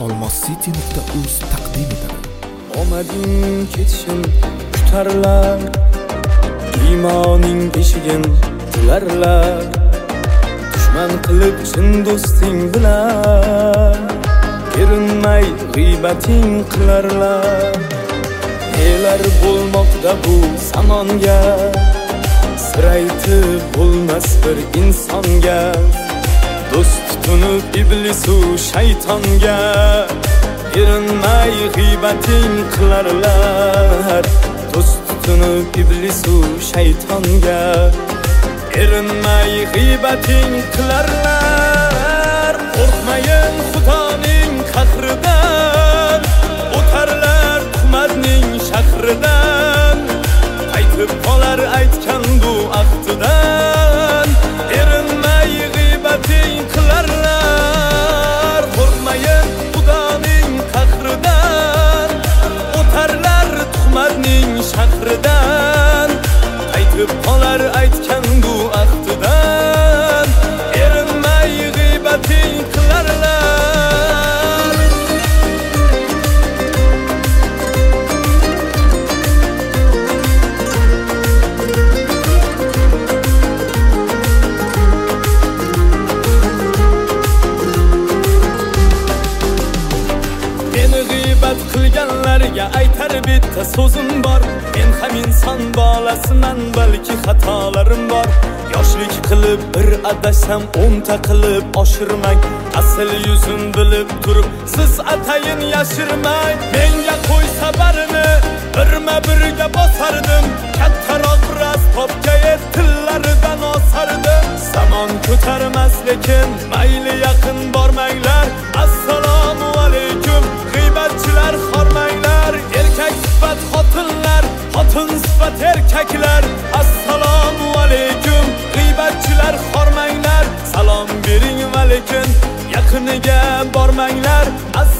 olmoscity.uz taqdim etadi. Omading ketishim kutarlar, iymoning eshigin tilarlar. Dushman qilib chin do'sting bilan erinmay g'iybating qilarlar. Nelar bo'lmoqda bu zamonga, siraytib bo'lmas bir insonga. Do'st tutunib iblisu shaytonga erinmay g'iybating qilarlar. Do'st tutunib iblisu shaytonga erinmay g'iybating qilarlar. Qo'rqmayin Xudoning qahridan, o'tarlar tuhmatning shahridan. Qaytib qolar aytgan bu ahdidan, erinmay g'iybating qilarlar. Qo'rqmayin Xudoning qahridan, o'tarlar tuhmatning shahridan. Qaytib qolar aytgan bu ahdidan, erinmay g'iybating qilarlar. Qilganlarga aytar bitta so'zim bor. Men ham inson bolasiman, balki xatolarim bor. Yoshlik qilib bir adashsam 10 ta qilib oshirmang. Asl yuzim bilib turib siz atayin yashirmang. Menga qo'ysa barini birma-birga bosardim. Kattaroq ras topgay tillaridan osardim. Zamon ko'tarmas lekin mayli yaqin bormanglar. Assalomu alaykum g'iybatchilar, xormanglar. Erkak sifat xotinlar, xotin sifat erkaklar. Assalomu alaykum g'iybatchilar, xormanglar. Salom bering va lekin yaqiniga bormanglar.